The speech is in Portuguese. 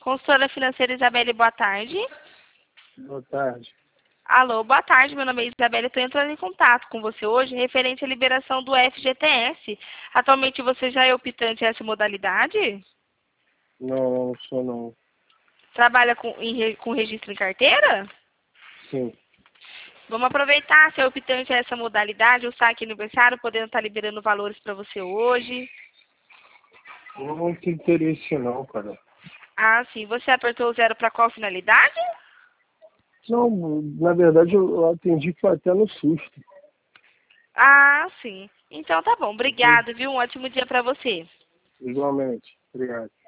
Consultora financeira Isabelle, boa tarde. Boa tarde. Alô, boa tarde, meu nome é Isabelle, estou entrando em contato com você hoje referente à liberação do FGTS. Atualmente você já é optante essa modalidade? Não, não sou não. Trabalha com registro em carteira? Sim. Vamos aproveitar, ser optante essa modalidade, o saque aniversário, podendo estar liberando valores para você hoje. Eu não tenho interesse não, cara. Ah, sim. Você apertou o 0 para qual finalidade? Não, na verdade eu atendi foi até no susto. Ah, sim. Então tá bom. Ok? Obrigado, viu? Um ótimo dia para você. Igualmente. Obrigado.